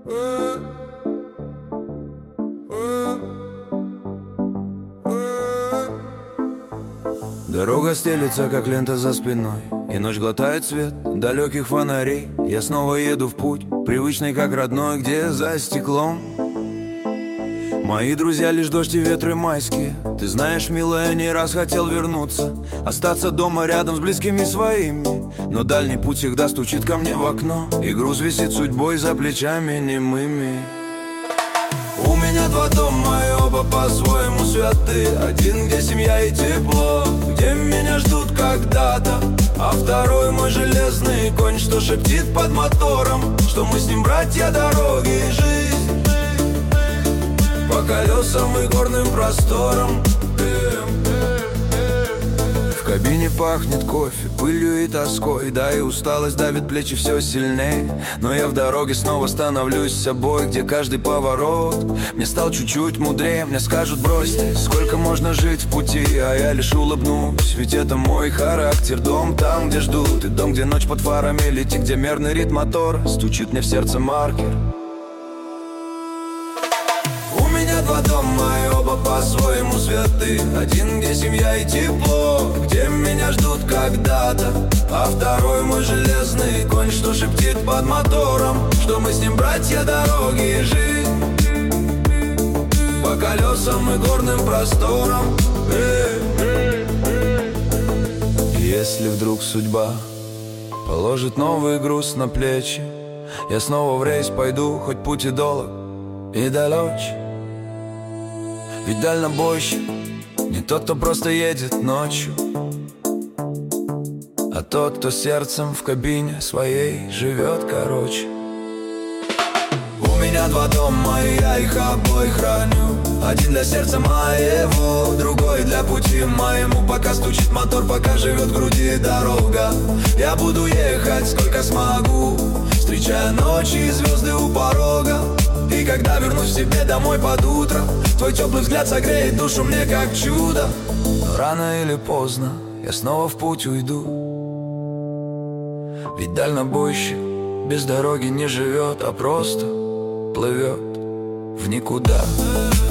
Дорога стелется, как лента за спиной, и ночь глотает свет далеких фонарей. Я снова еду в путь, привычный как родной, где за стеклом мои друзья лишь дождь и ветры майские. Ты знаешь, милая, не раз хотел вернуться, остаться дома рядом с близкими своими. Но дальний путь всегда стучит ко мне в окно, и груз висит судьбой за плечами немыми. У меня два дома, и оба по-своему святы. Один, где семья и тепло, где меня ждут когда-то, а второй мой железный конь, что шептит под мотором, что мы с ним братья дороги и жизнь. По колесам и горным просторам. В кабине пахнет кофе, пылью и тоской, да и усталость давит плечи все сильнее. Но я в дороге снова становлюсь собой, где каждый поворот мне стал чуть-чуть мудрее. Мне скажут: брось ты, сколько можно жить в пути, а я лишь улыбнусь, ведь это мой характер. Дом там, где ждут, и дом, где ночь под фарами летит, где мерный ритм мотора стучит мне в сердце маркер. Два дома, и оба по-своему святы. Один, где семья и тепло, где меня ждут когда-то, а второй мой железный конь, что шептит под мотором, что мы с ним братья дороги и жизнь. По колесам и горным просторам. Если вдруг судьба положит новый груз на плечи, я снова в рейс пойду, хоть путь и долг, и далече. Ведь дальнобойщик не тот, кто просто едет ночью, а тот, кто сердцем в кабине своей живет короче. У меня два дома, и я их обоих храню. Один для сердца моего, другой для пути моему. Пока стучит мотор, пока живет в груди дорога, я буду ехать сколько смогу, встречая ночи и звезды у порога. И когда вернусь себе домой под утро, твой теплый взгляд согреет душу мне как чудо. Но рано или поздно я снова в путь уйду, ведь дальнобойщик без дороги не живет, а просто плывет в никуда.